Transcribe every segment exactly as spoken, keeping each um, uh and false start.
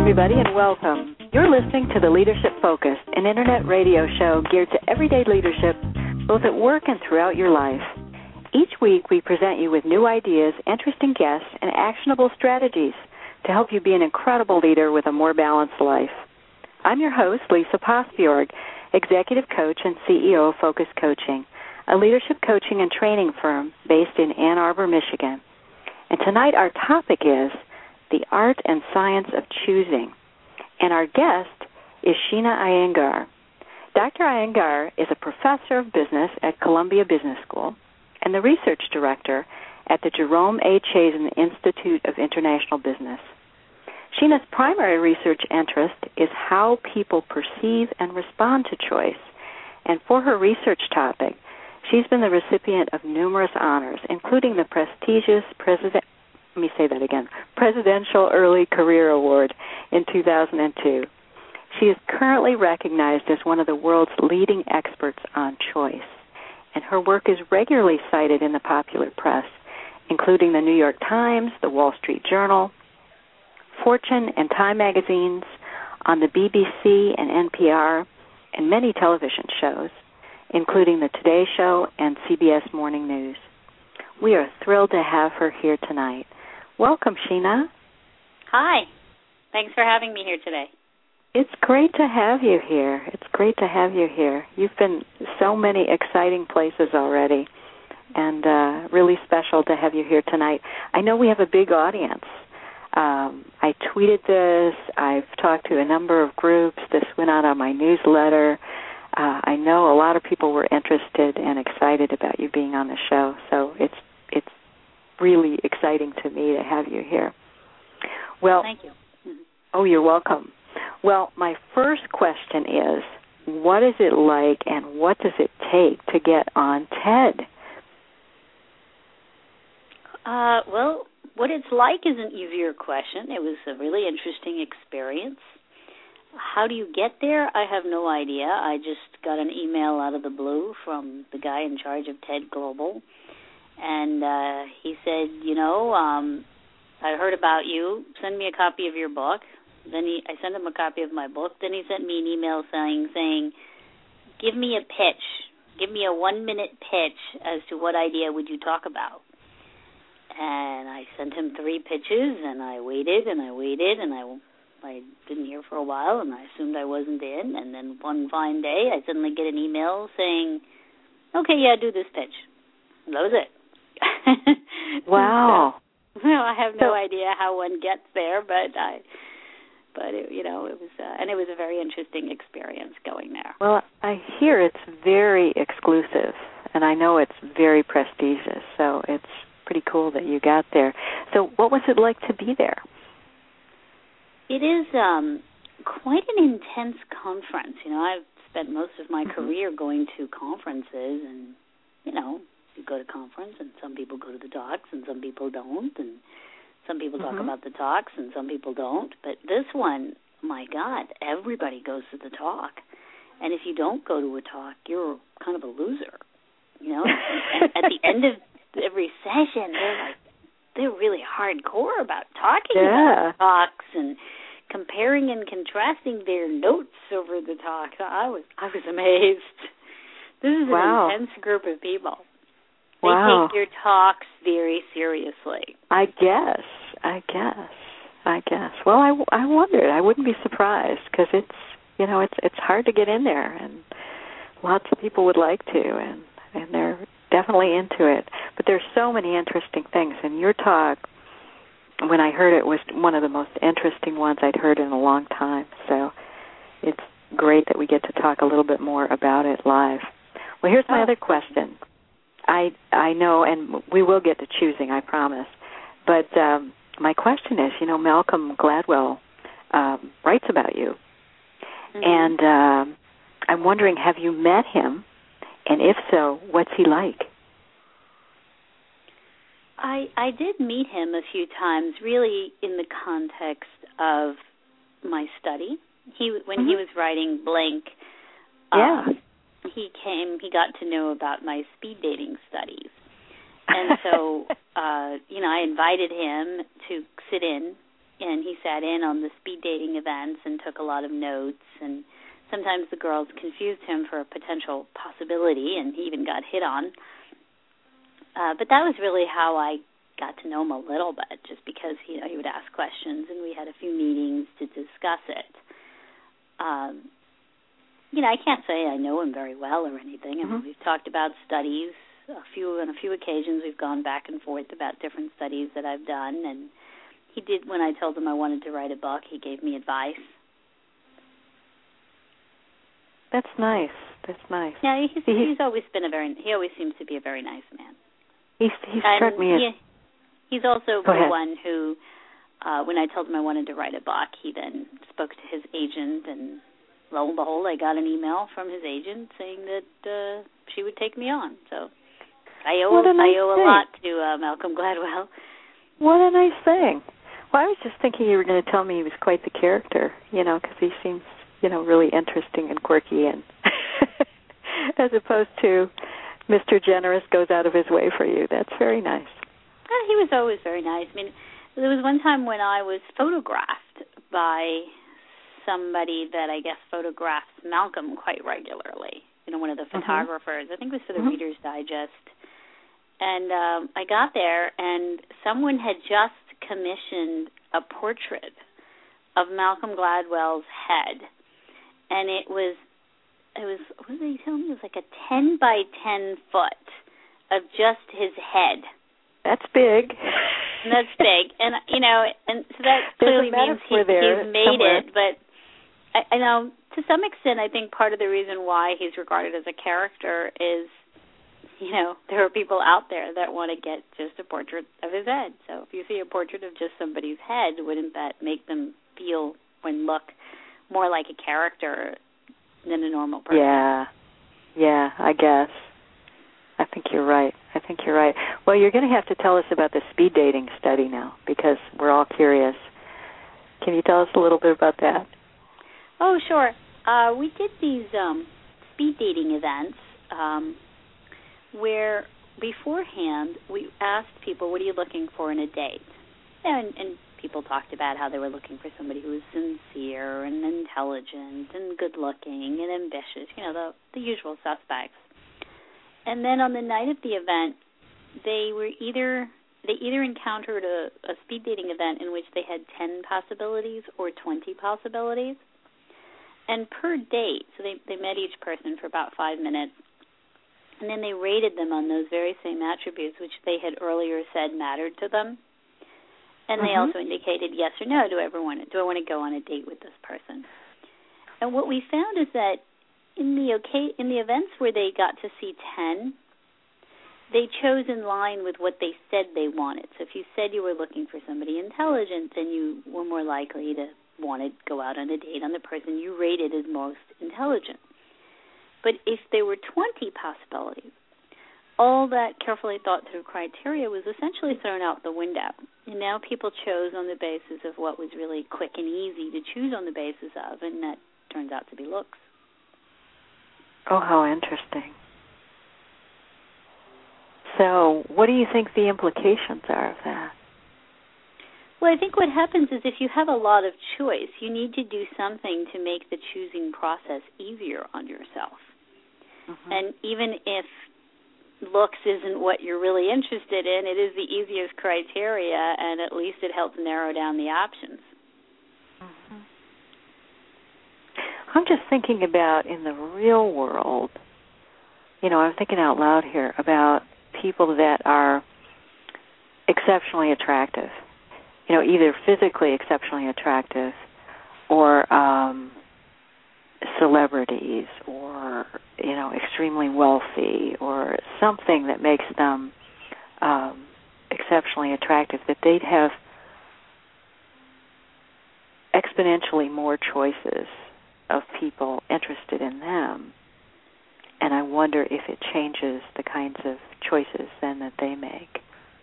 everybody, and welcome. You're listening to The Leadership Focus, an internet radio show geared to everyday leadership, both at work and throughout your life. Each week, we present you with new ideas, interesting guests, and actionable strategies to help you be an incredible leader with a more balanced life. I'm your host, Lisa Postbjorg, Executive Coach and C E O of Focus Coaching, a leadership coaching and training firm based in Ann Arbor, Michigan. And tonight our topic is the art and science of choosing. And our guest is Sheena Iyengar. Doctor Iyengar is a professor of business at Columbia Business School and the research director at the Jerome A. Chazen Institute of International Business. Sheena's primary research interest is how people perceive and respond to choice. And for her research topic, she's been the recipient of numerous honors, including the prestigious President Let me say that again. Presidential Early Career Award in two thousand two. She is currently recognized as one of the world's leading experts on choice, and her work is regularly cited in the popular press, including the New York Times, the Wall Street Journal, Fortune, and Time magazines, on the B B C and N P R, and many television shows, including the Today Show and C B S Morning News. We are thrilled to have her here tonight. Welcome, Sheena. Hi. Thanks for having me here today. It's great to have you here. It's great to have you here. You've been so many exciting places already, and uh, really special to have you here tonight. I know we have a big audience. Um, I tweeted this. I've talked to a number of groups. This went out on my newsletter. Uh, I know a lot of people were interested and excited about you being on the show, so it's it's really exciting to me to have you here. Well, thank you. Mm-hmm. Oh, you're welcome. Well, my first question is, what is it like and what does it take to get on TED? Uh, well, what it's like is an easier question. It was a really interesting experience. How do you get there? I have no idea. I just got an email out of the blue from the guy in charge of TED Global, and uh, he said, you know, um, I heard about you. Send me a copy of your book. Then he, I sent him a copy of my book. Then he sent me an email saying, saying, give me a pitch. Give me a one-minute pitch as to what idea would you talk about. And I sent him three pitches, and I waited and I waited, and I I didn't hear for a while, and I assumed I wasn't in. And then one fine day, I suddenly get an email saying, okay, yeah, do this pitch. And that was it. Wow. So, well, I have no so, idea how one gets there, but I, but it, you know, it was, uh, and it was a very interesting experience going there. Well, I hear it's very exclusive, and I know it's very prestigious, so it's pretty cool that you got there. So what was it like to be there? It is um, quite an intense conference. You know, I've spent most of my mm-hmm. career going to conferences, and, you know, you go to conference, and some people go to the talks, and some people don't, and some people mm-hmm. talk about the talks, and some people don't. But this one, my God, everybody goes to the talk. And if you don't go to a talk, you're kind of a loser. You know, and at the end of every session, they're like, they're really hardcore about talking yeah. about talks and comparing and contrasting their notes over the talk. I was I was amazed. This is wow. an intense group of people. They wow. take your talks very seriously. I guess. I guess. I guess. Well, I, I wondered. I wouldn't be surprised because it's, you know, it's it's hard to get in there, and lots of people would like to, and, and they're definitely into it. But there's so many interesting things, and your talk, when I heard it, was one of the most interesting ones I'd heard in a long time. So it's great that we get to talk a little bit more about it live. Well, here's my oh. other question. I I know, and we will get to choosing, I promise. But um, my question is, you know, Malcolm Gladwell um, writes about you, mm-hmm. and uh, I'm wondering, have you met him? And if so, what's he like? I I did meet him a few times, really in the context of my study. He when mm-hmm. he was writing Blink, yeah. um, he came. He got to know about my speed dating studies, and so uh, you know, I invited him to sit in and he sat in on the speed dating events and took a lot of notes, and sometimes the girls confused him for a potential possibility, and he even got hit on. Uh, but that was really how I got to know him a little bit, just because you know, he would ask questions, and we had a few meetings to discuss it. Um, you know, I can't say I know him very well or anything. I mean, Mm-hmm. we've talked about studies. A few on a few occasions we've gone back and forth about different studies that I've done, and he did, when I told him I wanted to write a book, he gave me advice. That's nice. That's nice. Yeah, he's, he, he's always been a very, he always seems to be a very nice man. He's, he struck and me as... He, he's also Go the ahead. one who, uh, when I told him I wanted to write a book, he then spoke to his agent, and lo and behold, I got an email from his agent saying that uh, she would take me on. So I owe, What a nice I owe a thing. lot to uh, Malcolm Gladwell. What a nice thing. Well, I was just thinking you were going to tell me he was quite the character, you know, because he seems, you know, really interesting and quirky, and as opposed to Mister Generous goes out of his way for you. That's very nice. Well, he was always very nice. I mean, there was one time when I was photographed by somebody that I guess photographs Malcolm quite regularly, you know, one of the Mm-hmm. photographers. I think it was for the Mm-hmm. Reader's Digest. And um, I got there, and someone had just commissioned a portrait of Malcolm Gladwell's head. And it was, it was, what did they tell me? It was like a ten by ten foot of just his head. That's big. And that's big. And, you know, and so that clearly means he, there he's made somewhere. it. But, I, I know, to some extent, I think part of the reason why he's regarded as a character is, you know, there are people out there that want to get just a portrait of his head. So if you see a portrait of just somebody's head, wouldn't that make them feel and look more like a character than a normal person? Yeah. Yeah, I guess. I think you're right. I think you're right. Well, you're going to have to tell us about the speed dating study now, because we're all curious. Can you tell us a little bit about that? Oh, sure. Uh, we did these um, speed dating events um, where beforehand we asked people, what are you looking for in a date? And, and people talked about how they were looking for somebody who was sincere and intelligent and good-looking and ambitious, you know, the, the usual suspects. And then on the night of the event, they were either they either encountered a, a speed dating event in which they had ten possibilities or twenty possibilities. And per date, so they, they met each person for about five minutes, and then they rated them on those very same attributes which they had earlier said mattered to them. And they Mm-hmm. also indicated yes or no, do I ever want to, do I want to go on a date with this person? And what we found is that in the okay, in the events where they got to see ten, they chose in line with what they said they wanted. So if you said you were looking for somebody intelligent, then you were more likely to want to go out on a date on the person you rated as most intelligent. But if there were twenty possibilities, all that carefully thought through criteria was essentially thrown out the window. And now people chose on the basis of what was really quick and easy to choose on the basis of, and that turns out to be looks. Oh, how interesting. So what do you think the implications are of that? Well, I think what happens is if you have a lot of choice, you need to do something to make the choosing process easier on yourself. Mm-hmm. And even if looks isn't what you're really interested in, it is the easiest criteria, and at least it helps narrow down the options. Mm-hmm. I'm just thinking about in the real world, you know, I'm thinking out loud here about people that are exceptionally attractive, you know, either physically exceptionally attractive or um, celebrities or, you know, extremely wealthy or something that makes them um, exceptionally attractive, that they'd have exponentially more choices of people interested in them. And I wonder if it changes the kinds of choices then that they make.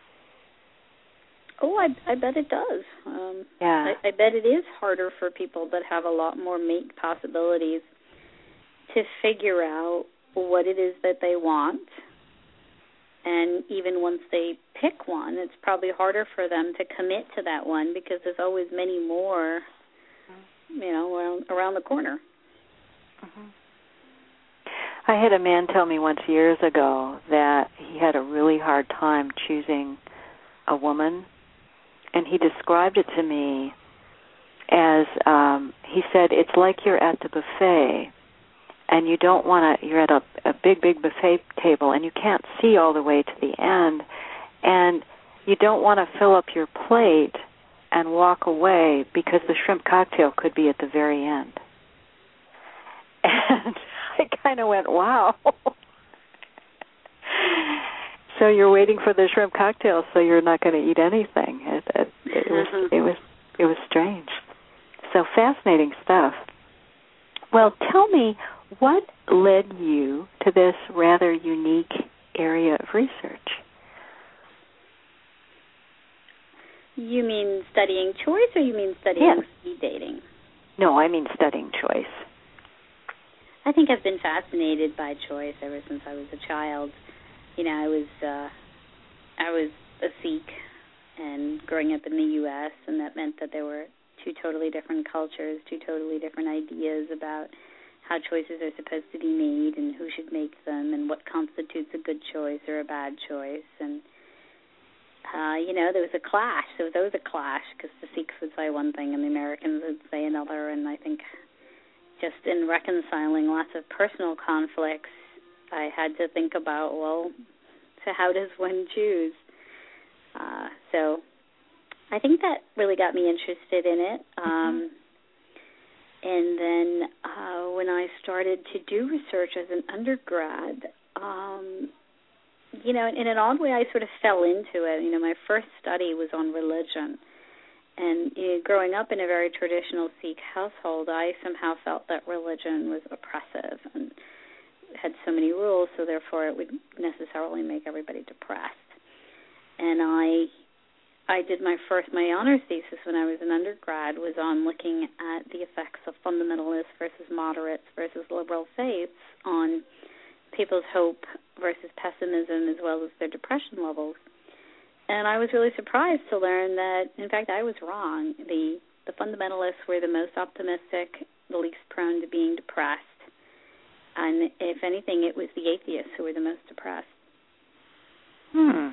Oh, I, I bet it does. Um, yeah. I, I bet it is harder for people that have a lot more mate possibilities to figure out what it is that they want And even once they pick one, it's probably harder for them to commit to that one because there's always many more, you know, around, around the corner. Mm-hmm. I had a man tell me once years ago that he had a really hard time choosing a woman, and he described it to me as, um, he said, it's like you're at the buffet, and you don't want to, you're at a, a big, big buffet table, and you can't see all the way to the end, and you don't want to fill up your plate and walk away because the shrimp cocktail could be at the very end. And I kind of went, wow. So you're waiting for the shrimp cocktail, so you're not going to eat anything. It, it, it was, it was, it was strange. So fascinating stuff. Well, tell me, what led you to this rather unique area of research? You mean studying choice, or you mean studying yes. speed dating? No, I mean studying choice. I think I've been fascinated by choice ever since I was a child. You know, I was uh, I was a Sikh, and growing up in the U S, and that meant that there were two totally different cultures, two totally different ideas about how choices are supposed to be made and who should make them and what constitutes a good choice or a bad choice. And, uh, you know, there was a clash. There was always a clash because the Sikhs would say one thing and the Americans would say another. And I think just in reconciling lots of personal conflicts, I had to think about, well, so how does one choose? Uh, so I think that really got me interested in it. Um, mm-hmm. And then uh, when I started to do research as an undergrad, um, you know, in an odd way, I sort of fell into it. You know, my first study was on religion. And you know, growing up in a very traditional Sikh household, I somehow felt that religion was oppressive and had so many rules, so therefore it would necessarily make everybody depressed. And I I did my first, my honors thesis when I was an undergrad was on looking at the effects of fundamentalist versus moderates versus liberal faiths on people's hope versus pessimism as well as their depression levels. And I was really surprised to learn that, in fact, I was wrong. The the fundamentalists were the most optimistic, the least prone to being depressed. And if anything, it was the atheists who were the most depressed. Hmm.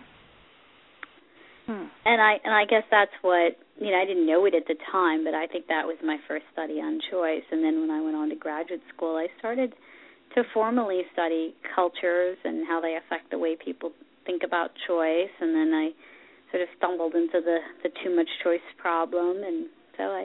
Hmm. And I and I guess that's what, you know, I didn't know it at the time, but I think that was my first study on choice. And then when I went on to graduate school, I started to formally study cultures and how they affect the way people think about choice. And then I sort of stumbled into the, the too much choice problem. And so I,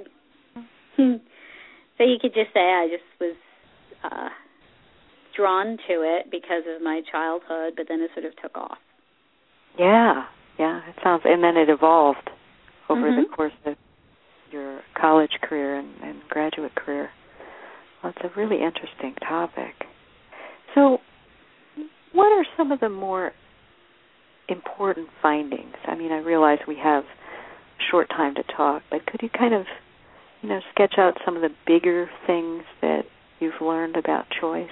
so you could just say I just was uh, drawn to it because of my childhood, but then it sort of took off. Yeah. Yeah, it sounds, and then it evolved over mm-hmm. the course of your college career and, and graduate career. Well, it's a really interesting topic. So, what are some of the more important findings? I mean, I realize we have short time to talk, but could you kind of, you know, sketch out some of the bigger things that you've learned about choice?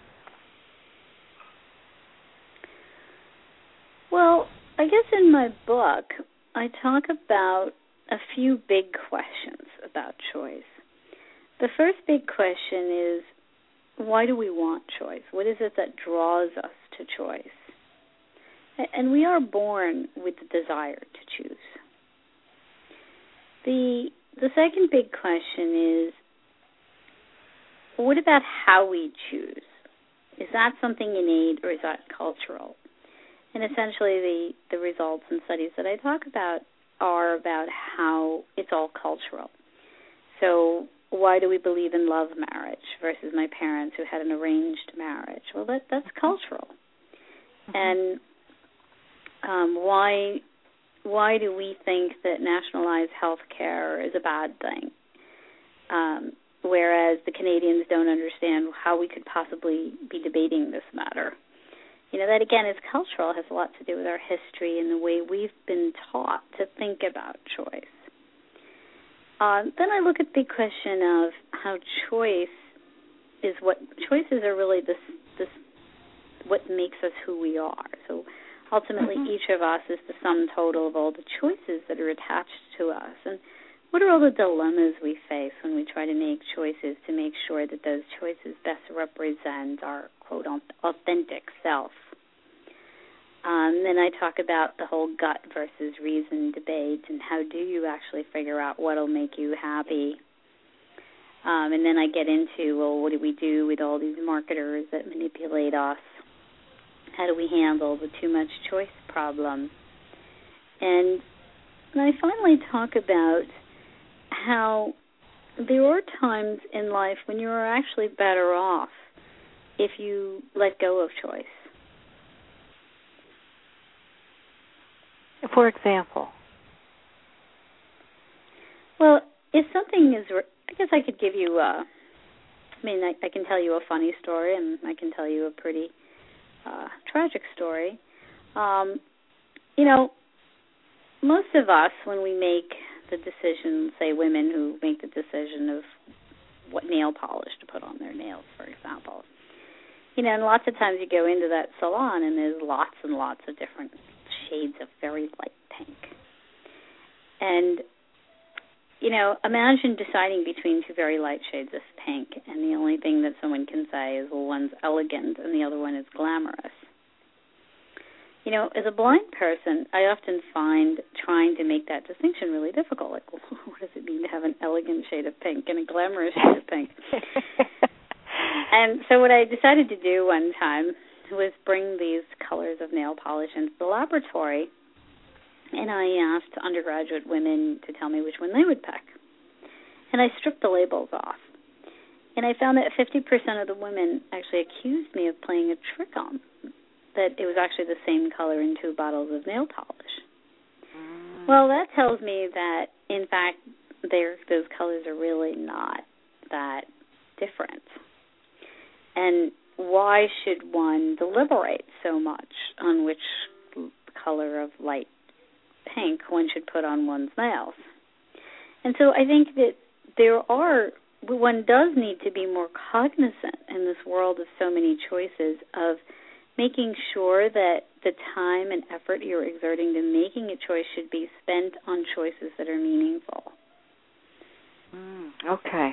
Well, I guess in my book, I talk about a few big questions about choice. The first big question is, why do we want choice? What is it that draws us to choice? And we are born with the desire to choose. The the second big question is, what about how we choose? Is that something innate or is that cultural? And essentially the, the results and studies that I talk about are about how it's all cultural. So why do we believe in love marriage versus my parents who had an arranged marriage? Well, that that's cultural. Mm-hmm. And um, why why do we think that nationalized health care is a bad thing, um, whereas the Canadians don't understand how we could possibly be debating this matter? You know, that, again, is cultural. It has a lot to do with our history and the way we've been taught to think about choice. Uh, then I look at the question of how choice is what, choices are really this, this, what makes us who we are. So Ultimately, mm-hmm. each of us is the sum total of all the choices that are attached to us. And what are all the dilemmas we face when we try to make choices to make sure that those choices best represent our, quote, authentic self? Um, then I talk about the whole gut versus reason debate and how do you actually figure out what will make you happy. Um, and then I get into, well, what do we do with all these marketers that manipulate us? How do we handle the too much choice problem? And, and I finally talk about how there are times in life when you are actually better off if you let go of choice. For example? Well, if something is, I guess I could give you, a, I mean, I, I can tell you a funny story and I can tell you a pretty uh, tragic story. Um, you know, most of us, when we make the decision, say women who make the decision of what nail polish to put on their nails, for example, you know, and lots of times you go into that salon and there's lots and lots of different shades of very light pink. And, you know, imagine deciding between two very light shades of pink and the only thing that someone can say is, well, one's elegant and the other one is glamorous. You know, as a blind person, I often find trying to make that distinction really difficult. Like, what does it mean to have an elegant shade of pink and a glamorous shade of pink? And so what I decided to do one time was bring these colors of nail polish into the laboratory, and I asked undergraduate women to tell me which one they would pick. And I stripped the labels off. And I found that fifty percent of the women actually accused me of playing a trick on them, that it was actually the same color in two bottles of nail polish. Mm. Well, that tells me that, in fact, those colors are really not that different. And why should one deliberate so much on which color of light pink one should put on one's nails? And so I think that there are, one does need to be more cognizant in this world of so many choices of making sure that the time and effort you're exerting to making a choice should be spent on choices that are meaningful. Mm, okay.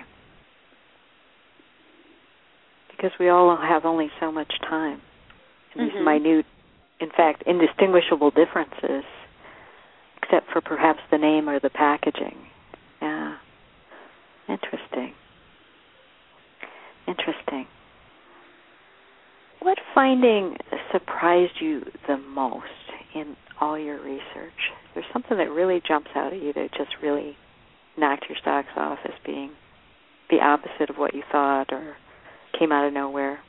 Because we all have only so much time. And these mm-hmm. minute, in fact, indistinguishable differences, except for perhaps the name or the packaging. Yeah. Interesting. Interesting. What finding surprised you the most in all your research? There's something that really jumps out at you that just really knocked your socks off as being the opposite of what you thought or came out of nowhere?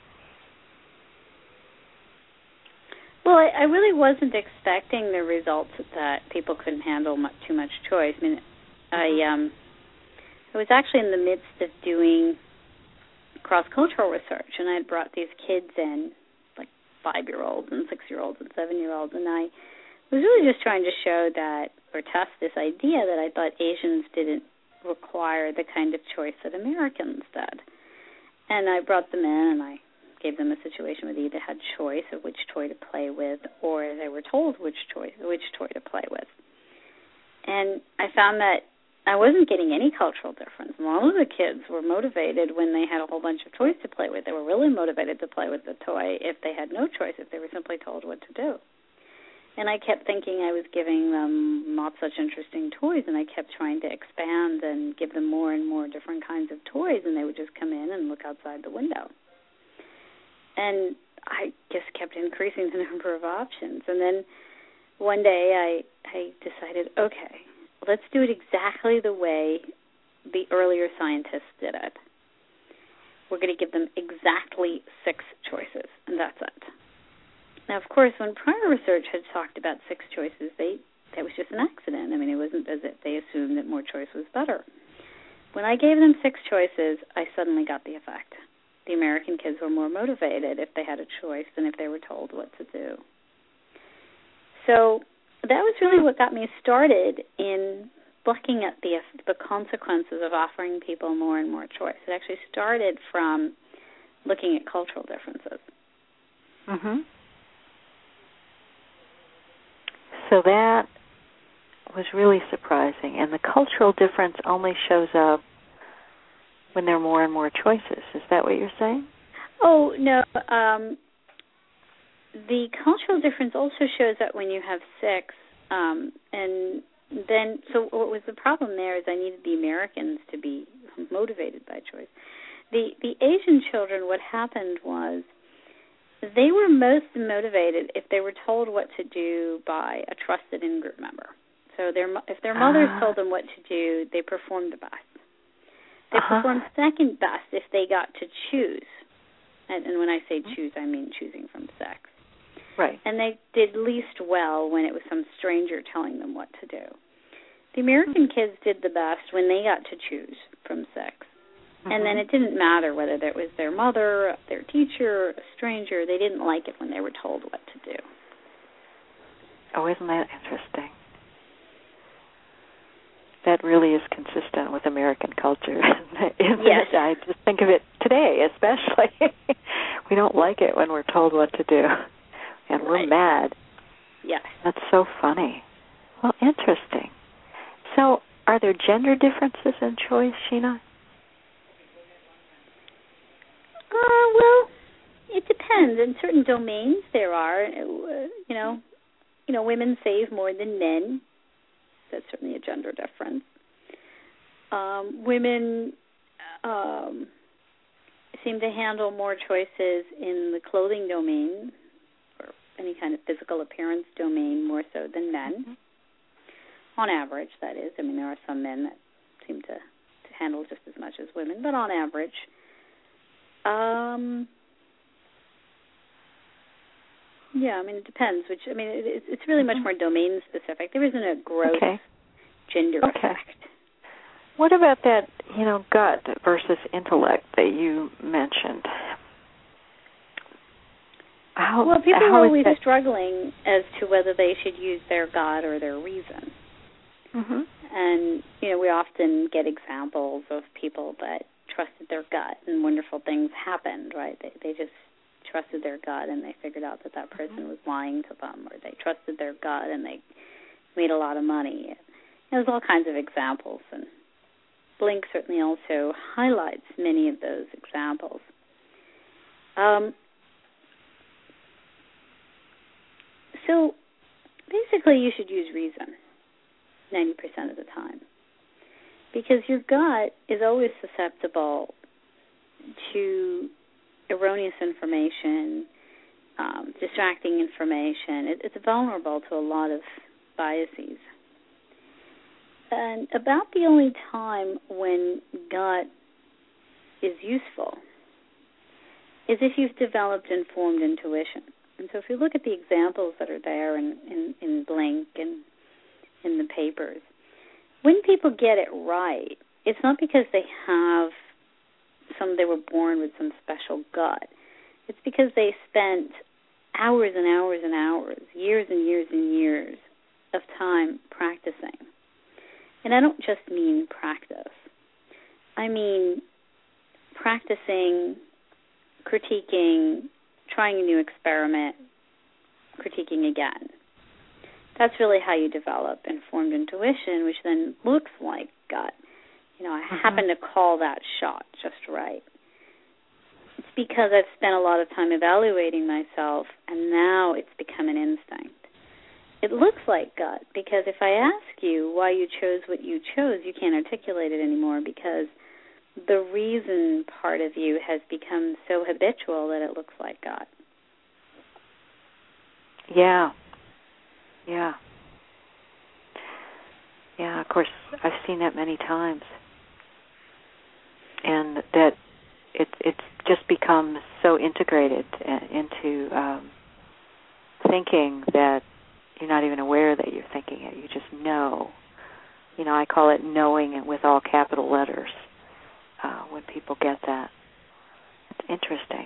Well, I, I really wasn't expecting the results that people couldn't handle much, too much choice. I mean, I um, I was actually in the midst of doing cross-cultural research, and I had brought these kids in, like five-year-olds and six-year-olds and seven-year-olds, and I was really just trying to show that, or test this idea that I thought Asians didn't require the kind of choice that Americans did. And I brought them in, and I gave them a situation where they either had choice of which toy to play with, or they were told which toy, which toy to play with. And I found that I wasn't getting any cultural difference. All of the kids were motivated when they had a whole bunch of toys to play with. They were really motivated to play with the toy if they had no choice, if they were simply told what to do. And I kept thinking I was giving them not such interesting toys, and I kept trying to expand and give them more and more different kinds of toys, and they would just come in and look outside the window. And I just kept increasing the number of options. And then one day I, I decided, okay, let's do it exactly the way the earlier scientists did it. We're going to give them exactly six choices, and that's it. Now, of course, when prior research had talked about six choices, they that was just an accident. I mean, it wasn't as if they assumed that more choice was better. When I gave them six choices, I suddenly got the effect. The American kids were more motivated if they had a choice than if they were told what to do. So that was really what got me started in looking at the the consequences of offering people more and more choice. It actually started from looking at cultural differences. Mm-hmm. So that was really surprising. And the cultural difference only shows up when there are more and more choices. Is that what you're saying? Oh, no. Um, the cultural difference also shows up when you have sex. Um, and then, so what was the problem there is I needed the Americans to be motivated by choice. The the Asian children, what happened was they were most motivated if they were told what to do by a trusted in-group member. So their if their mothers ah. told them what to do, they performed the best. They uh-huh. performed second best if they got to choose. And, and when I say choose, I mean choosing from sex. Right. And they did least well when it was some stranger telling them what to do. The American mm-hmm. kids did the best when they got to choose from sex. Mm-hmm. And then it didn't matter whether that was their mother, their teacher, a stranger. They didn't like it when they were told what to do. Oh, isn't that interesting? That really is consistent with American culture. Yes. I just think of it today, especially. We don't like it when we're told what to do, and we're right. mad. Yes. That's so funny. Well, interesting. So, are there gender differences in choice, Sheena? Uh, well, it depends. In certain domains, there are. Uh, you know, you know, women save more than men. That's certainly a gender difference. Um, women um, seem to handle more choices in the clothing domain or any kind of physical appearance domain more so than men. Mm-hmm. On average, that is. I mean, there are some men that seem to, to handle just as much as women, but on average. Um, yeah, I mean, it depends. Which I mean, it, it's really much more domain specific. There isn't a gross okay. gender okay. effect. What about that, you know, gut versus intellect that you mentioned? How, well, people how are always that... struggling as to whether they should use their gut or their reason. Mm-hmm. And, you know, we often get examples of people that trusted their gut and wonderful things happened, right? They they just trusted their gut and they figured out that that person was lying to them, or they trusted their gut and they made a lot of money. There's all kinds of examples, and Blink certainly also highlights many of those examples. Um, so basically you should use reason ninety percent of the time, because your gut is always susceptible to erroneous information, um, distracting information. It, it's vulnerable to a lot of biases. And about the only time when gut is useful is if you've developed informed intuition. And so if you look at the examples that are there in, in, in Blink and in the papers, when people get it right, it's not because they have some, they were born with some special gut. It's because they spent hours and hours and hours, years and years and years of time practicing. And I don't just mean practice. I mean practicing, critiquing, trying a new experiment, critiquing again. That's really how you develop informed intuition, which then looks like gut. You know, I mm-hmm. happen to call that shot just right. It's because I've spent a lot of time evaluating myself, and now it's become an instinct. It looks like gut because if I ask you why you chose what you chose, you can't articulate it anymore because the reason part of you has become so habitual that it looks like gut. Yeah. Yeah. Yeah, of course, I've seen that many times. And that it, it's just become so integrated into um, thinking that you're not even aware that you're thinking it. You just know. You know, I call it knowing it with all capital letters uh, when people get that. It's interesting.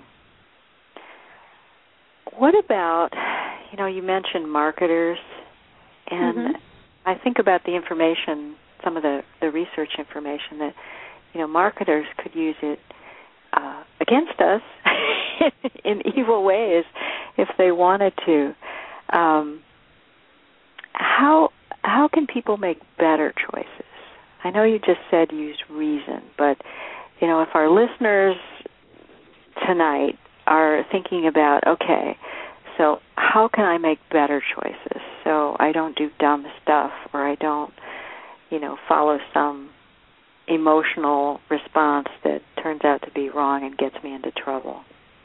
What about, you know, you mentioned marketers, and mm-hmm. I think about the information, some of the, the research information that, you know, marketers could use it uh, against us in evil ways if they wanted to. Um, how how can people make better choices? I know you just said use reason, but you know, if our listeners tonight are thinking about, okay, so how can I make better choices so I don't do dumb stuff or I don't, you know, follow some emotional response that turns out to be wrong and gets me into trouble?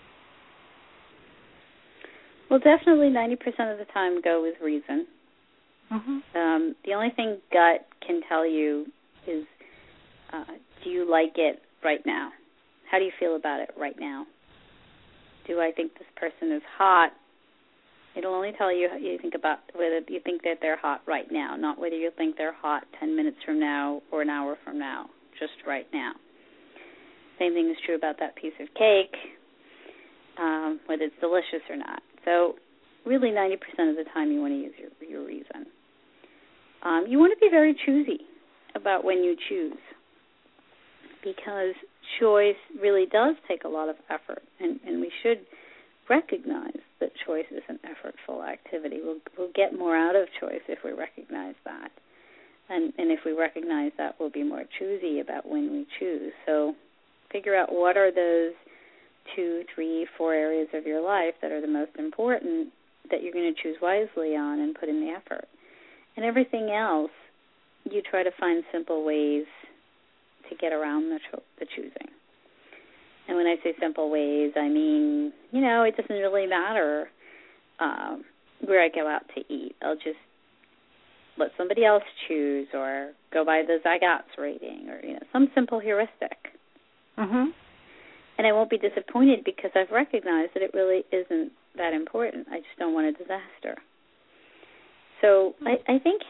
Well, definitely ninety percent of the time go with reason. Mm-hmm. Um, the only thing gut can tell you is, uh, do you like it right now? How do you feel about it right now? Do I think this person is hot? It'll only tell you how you think about whether you think that they're hot right now, not whether you think they're hot ten minutes from now or an hour from now, just right now. Same thing is true about that piece of cake, um, whether it's delicious or not. So really ninety percent of the time you want to use your, your reason. Um, you want to be very choosy about when you choose, because choice really does take a lot of effort, and, and we should recognize that choice is an effortful activity. We'll, we'll get more out of choice if we recognize that. And, and if we recognize that, we'll be more choosy about when we choose. So figure out what are those two, three, four areas of your life that are the most important that you're going to choose wisely on and put in the effort. And everything else, you try to find simple ways to get around the, cho- the choosing. And when I say simple ways, I mean, you know, it doesn't really matter um, where I go out to eat. I'll just let somebody else choose, or go by the Zygots rating, or, you know, some simple heuristic. Mm-hmm. And I won't be disappointed because I've recognized that it really isn't that important. I just don't want a disaster. So I, I think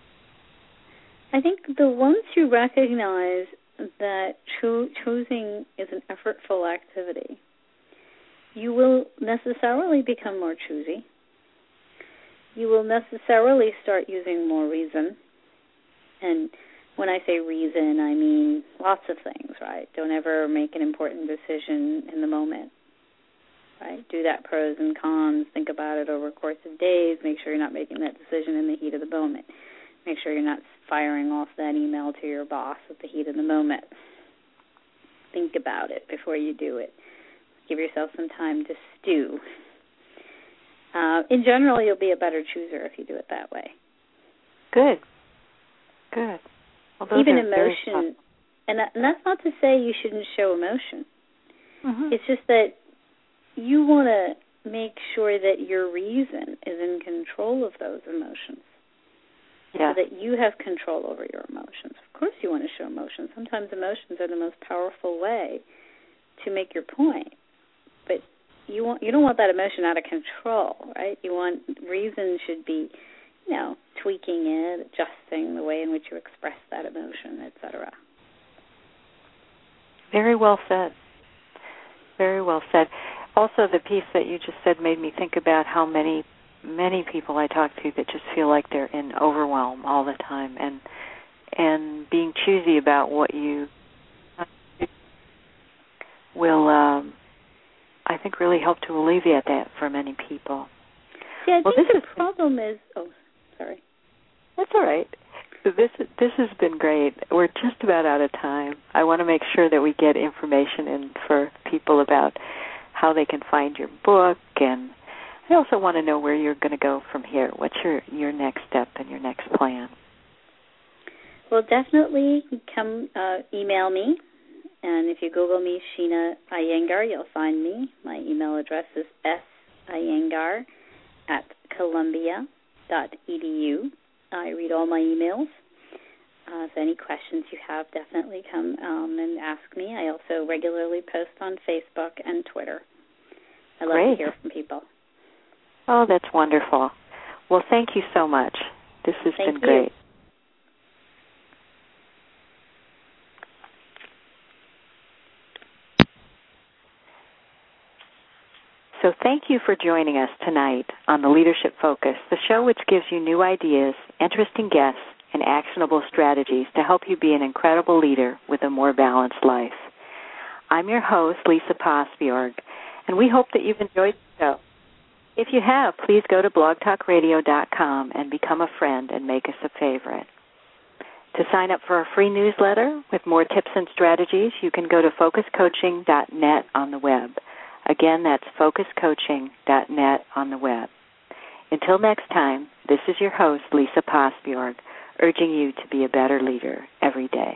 I think the once you recognize that cho- choosing is an effortful activity, you will necessarily become more choosy. You will necessarily start using more reason. And when I say reason, I mean lots of things, right? Don't ever make an important decision in the moment, right? Do that pros and cons. Think about it over a course of days. Make sure you're not making that decision in the heat of the moment. Make sure you're not firing off that email to your boss at the heat of the moment. Think about it before you do it. Give yourself some time to stew. Uh, in general, you'll be a better chooser if you do it that way. Good. Good. Well, Even emotion, and, that, and that's not to say you shouldn't show emotion. Mm-hmm. It's just that you want to make sure that your reason is in control of those emotions. Yeah. So that you have control over your emotions. Of course you want to show emotions. Sometimes emotions are the most powerful way to make your point. But you want you don't want that emotion out of control, right? You want reason should be, you know, tweaking it, adjusting the way in which you express that emotion, et cetera. Very well said. Very well said. Also, the piece that you just said made me think about how many many people I talk to that just feel like they're in overwhelm all the time, and and being choosy about what you will, um, I think, really help to alleviate that for many people. Yeah, I well, think this the is, problem is, oh, sorry. That's all right. This this has been great. We're just about out of time. I want to make sure that we get information in for people about how they can find your book, and I also want to know where you're going to go from here. What's your, your next step and your next plan? Well, definitely come uh, email me, and if you Google me, Sheena Iyengar, you'll find me. My email address is siyengar at columbia dot e d u. I read all my emails. Uh, if any questions you have, definitely come um, and ask me. I also regularly post on Facebook and Twitter. I love Great. to hear from people. Oh, that's wonderful. Well, thank you so much. This has thank been great. You. So thank you for joining us tonight on The Leadership Focus, the show which gives you new ideas, interesting guests, and actionable strategies to help you be an incredible leader with a more balanced life. I'm your host, Lisa Posbjorg, and we hope that you've enjoyed the show. If you have, please go to blog talk radio dot com and become a friend and make us a favorite. To sign up for our free newsletter with more tips and strategies, you can go to focus coaching dot net on the web. Again, that's focus coaching dot net on the web. Until next time, this is your host, Lisa Posbjorg, urging you to be a better leader every day.